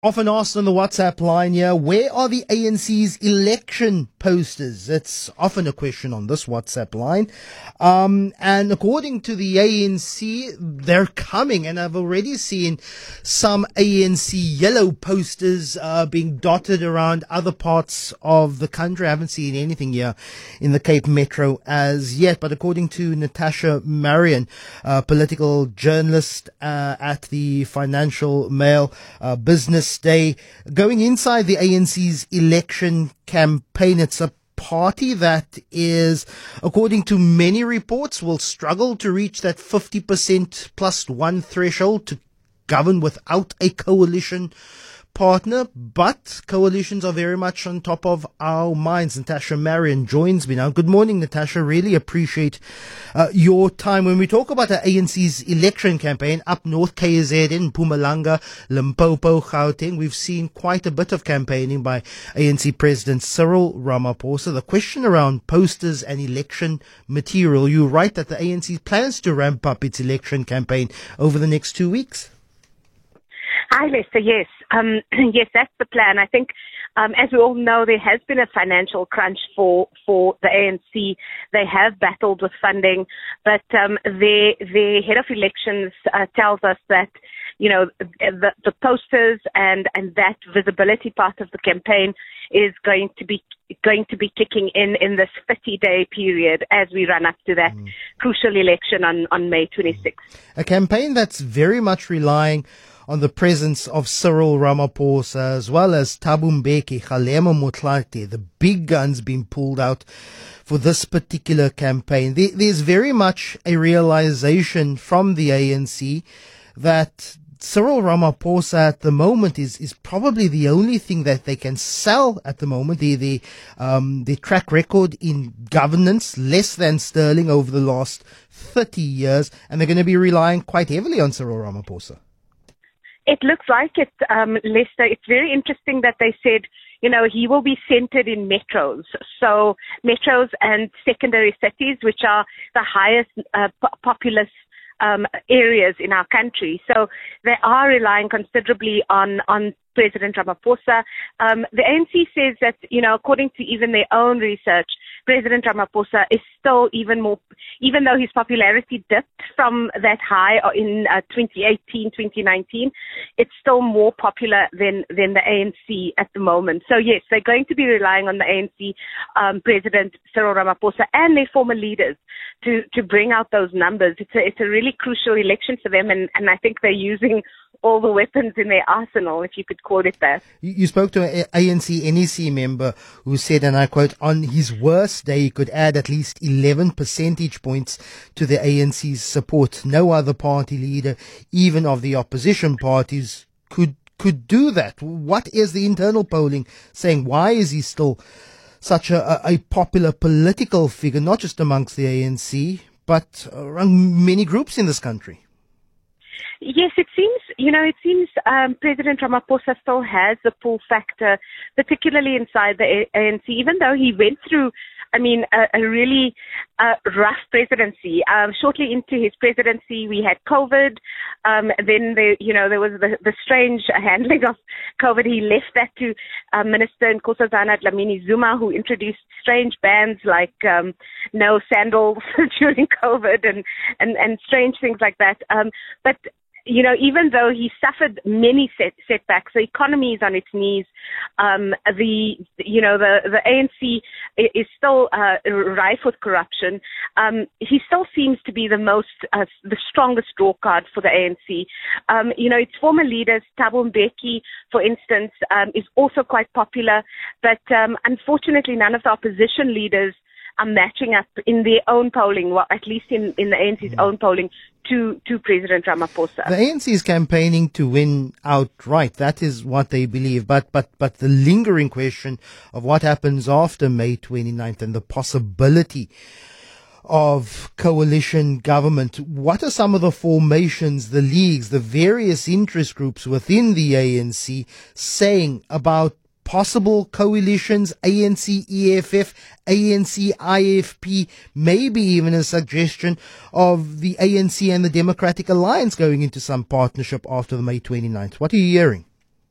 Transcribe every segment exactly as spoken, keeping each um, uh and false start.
Often asked on the WhatsApp line here, where are the A N C's election posters? It's often a question on this WhatsApp line. Um, and according to the A N C, they're coming. And I've already seen some A N C yellow posters uh, being dotted around other parts of the country. I haven't seen anything here in the Cape Metro as yet. But according to Natasha Marion, uh, political journalist uh, at the Financial Mail uh, Business Day, going inside the A N C's election campaign, it's a party that is, according to many reports, will struggle to reach that fifty percent plus one threshold to govern without a coalition partner, but coalitions are very much on top of our minds. Natasha Marion joins me now. Good morning, Natasha. Really appreciate uh, your time. When we talk about the A N C's election campaign up north, K Z N, Mpumalanga, Limpopo, Gauteng, we've seen quite a bit of campaigning by A N C President Cyril Ramaphosa. The question around posters and election material, you write that the A N C plans to ramp up its election campaign over the next two weeks. Hi, Lester. Yes, um, yes, that's the plan. I think, um, as we all know, there has been a financial crunch for, for the A N C. They have battled with funding, but um, the the head of elections uh, tells us that, you know, the, the posters and, and that visibility part of the campaign is going to be going to be kicking in in this thirty-day period as we run up to that mm. crucial election on, on May twenty-sixth. A campaign that's very much relying on the presence of Cyril Ramaphosa as well as Thabo Mbeki, Kgalema Motlanthe, the big guns being pulled out for this particular campaign. There, there's very much a realization from the A N C that Cyril Ramaphosa at the moment is, is probably the only thing that they can sell at the moment. The, the, um, the track record in governance, less than sterling over the last thirty years, and they're going to be relying quite heavily on Cyril Ramaphosa. It looks like it, um, Lester. It's very interesting that they said, you know, he will be centered in metros. So metros and secondary cities, which are the highest uh, po- populous um, areas in our country. So they are relying considerably on, on President Ramaphosa. Um, the A N C says that, you know, according to even their own research, President Ramaphosa is still even more, even though his popularity dipped from that high in uh, twenty eighteen, twenty nineteen, it's still more popular than, than the A N C at the moment. So yes, they're going to be relying on the A N C um, President Cyril Ramaphosa and their former leaders to, to bring out those numbers. It's a, it's a really crucial election for them, and, and I think they're using all the weapons in their arsenal, if you could call it that. You spoke to an A N C N E C member who said, and I quote, on his worst day, he could add at least eleven percentage points to the A N C's support. No other party leader, even of the opposition parties, could could do that. What is the internal polling saying? Why is he still such a, a popular political figure, not just amongst the A N C, but around many groups in this country? Yes, it seems, you know, it seems um, President Ramaphosa still has the pull factor, particularly inside the A N C, even though he went through, I mean, a, a really uh, rough presidency. Um, shortly into his presidency, we had COVID. Um, then, the, you know, there was the, the strange handling of COVID. He left that to uh, Minister Nkosazana Dlamini Zuma, who introduced strange bans like um, no sandals during COVID and, and, and strange things like that. Um, but You know, even though he suffered many set, setbacks, the economy is on its knees. Um, the, you know, the, the A N C is still uh, rife with corruption. Um, he still seems to be the most, uh, the strongest draw card for the A N C. Um, you know, its former leaders, Thabo Mbeki, for instance, um, is also quite popular. But um, unfortunately, none of the opposition leaders are matching up in their own polling, well, at least in, in the A N C's mm. own polling, to, to President Ramaphosa. The A N C is campaigning to win outright. That is what they believe. But, but, but the lingering question of what happens after May twenty-ninth and the possibility of coalition government. What are some of the formations, the leagues, the various interest groups within the A N C saying about possible coalitions, A N C E F F, A N C I F P, maybe even a suggestion of the A N C and the Democratic Alliance going into some partnership after the May twenty-ninth. What are you hearing?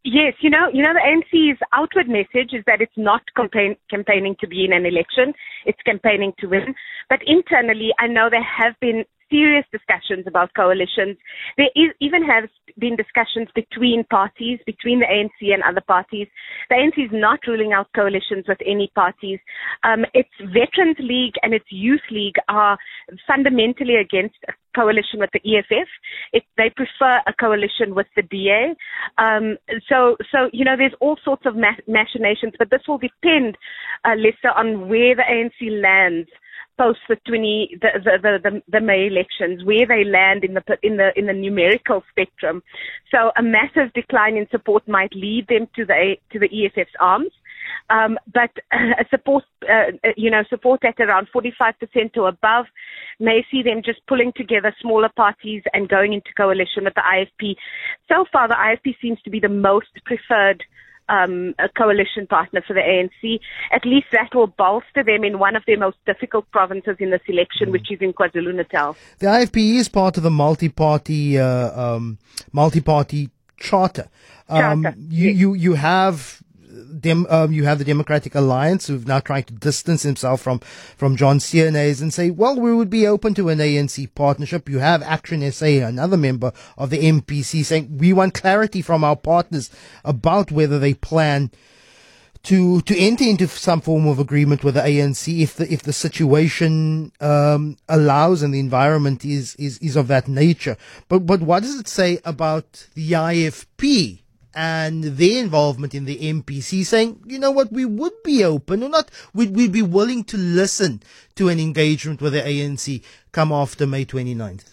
Yes, you know, you know, the A N C's outward message is that it's not campaign, campaigning to be in an election; it's campaigning to win. But internally, I know there have been serious discussions about coalitions. There is, even has been discussions between parties, between the A N C and other parties. The A N C is not ruling out coalitions with any parties. Um, its Veterans League and its Youth League are fundamentally against a coalition with the E F F. It, they prefer a coalition with the D A. Um, so, so you know, there's all sorts of mach- machinations, but this will depend, uh, Lester, on where the A N C lands post the twenty the the, the the the May elections, where they land in the in the in the numerical spectrum. So a massive decline in support might lead them to the to the E F F's arms, um, but uh, support uh, you know support at around forty-five percent or above may see them just pulling together smaller parties and going into coalition with the I F P. So far, the I F P seems to be the most preferred Um, a coalition partner for the A N C. At least that will bolster them in one of their most difficult provinces in this election, mm. which is in KwaZulu-Natal. The I F P is part of the multi-party, uh, um, multi-party charter. Um, charter. You, Yes. you, you have Dem, um, you have the Democratic Alliance, who've now trying to distance himself from, from John Sienays and say, well, we would be open to an A N C partnership. You have Action S A, another member of the M P C, saying we want clarity from our partners about whether they plan to to enter into some form of agreement with the A N C if the if the situation um, allows and the environment is, is is of that nature. But but what does it say about the I F P and their involvement in the M P C, saying, you know what, we would be open or not, we'd, we'd be willing to listen to an engagement with the A N C come after May twenty-ninth?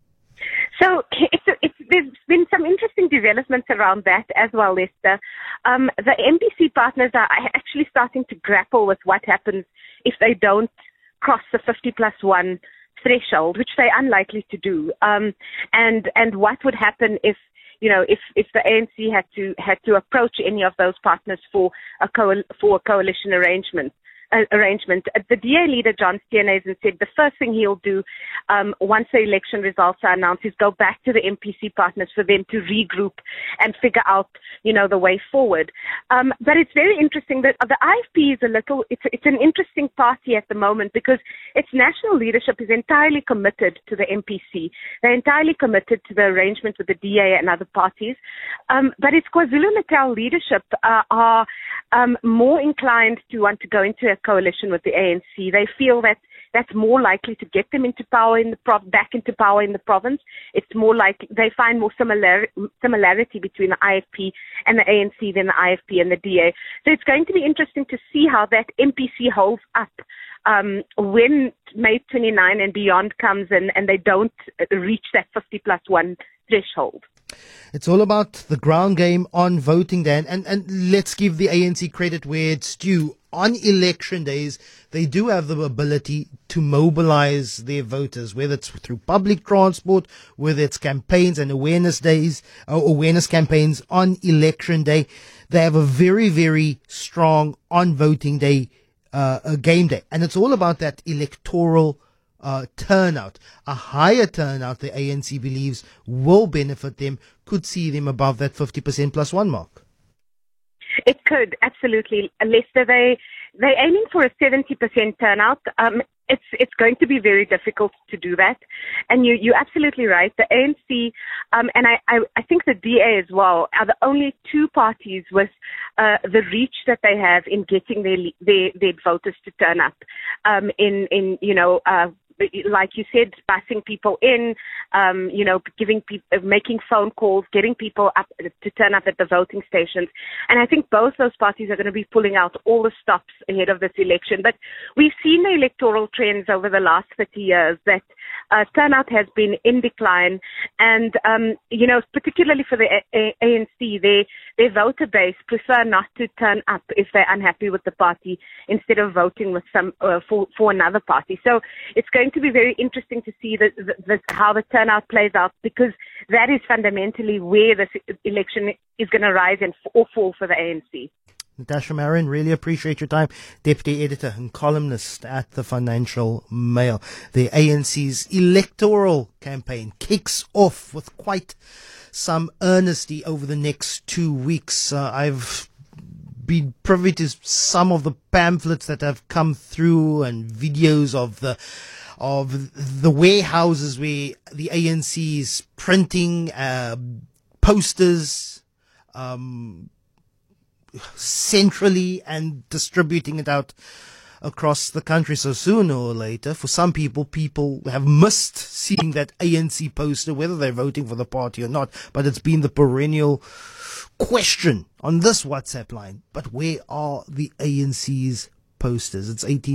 So it's, it's, there's been some interesting developments around that as well, Lester. Um, the M P C partners are actually starting to grapple with what happens if they don't cross the fifty plus one threshold, which they're unlikely to do. Um, and, and what would happen if You know, if, if the A N C had to had to approach any of those partners for a coal, for a coalition arrangement. Uh, arrangement. The D A leader, John Sienays, said the first thing he'll do um, once the election results are announced is go back to the M P C partners for them to regroup and figure out, you know, the way forward. Um, but it's very interesting that the I F P is a little, it's, it's an interesting party at the moment because its national leadership is entirely committed to the M P C. They're entirely committed to the arrangement with the D A and other parties. Um, but its KwaZulu-Natal leadership uh, are um, more inclined to want to go into a coalition with the A N C. They feel that that's more likely to get them into power in the prov- back into power in the province. It's more like they find more similar similarity between the I F P and the A N C than the I F P and the D A. So it's going to be interesting to see how that M P C holds up um, when May twenty-ninth and beyond comes and, and they don't reach that fifty plus one threshold. It's all about the ground game on voting day. And, and let's give the A N C credit where it's due. On election days, they do have the ability to mobilize their voters, whether it's through public transport, whether it's campaigns and awareness days, uh, awareness campaigns on election day. They have a very, very strong on voting day, uh, a game day. And it's all about that electoral Uh, turnout. A higher turnout the A N C believes will benefit them, could see them above that fifty percent plus one mark. It could, absolutely. Lester, they, they're aiming for a seventy percent turnout. Um, it's, it's going to be very difficult to do that. And you, you're absolutely right. The A N C, um, and I, I, I think the D A as well, are the only two parties with uh, the reach that they have in getting their, their, their voters to turn up um, in, in, you know, uh, like you said, busing people in, um, you know, giving people, making phone calls, getting people up to turn up at the voting stations. And I think both those parties are going to be pulling out all the stops ahead of this election. But we've seen the electoral trends over the last thirty years that uh, turnout has been in decline. And, um, you know, particularly for the A- A- ANC, they, their voter base prefer not to turn up if they're unhappy with the party instead of voting with some uh, for, for another party. So it's going to be very interesting to see the, the, the, how the turnout plays out, because that is fundamentally where this election is going to rise and or fall for the A N C. Natasha Marin, really appreciate your time. Deputy Editor and columnist at the Financial Mail. The A N C's electoral campaign kicks off with quite some earnesty over the next two weeks. Uh, I've been privy to some of the pamphlets that have come through and videos of the of the warehouses where the A N C is printing uh, posters um, centrally and distributing it out across the country. So sooner or later, for some people, people have missed seeing that A N C poster, whether they're voting for the party or not. But it's been the perennial question on this WhatsApp line. But where are the A N C's posters? It's eighteen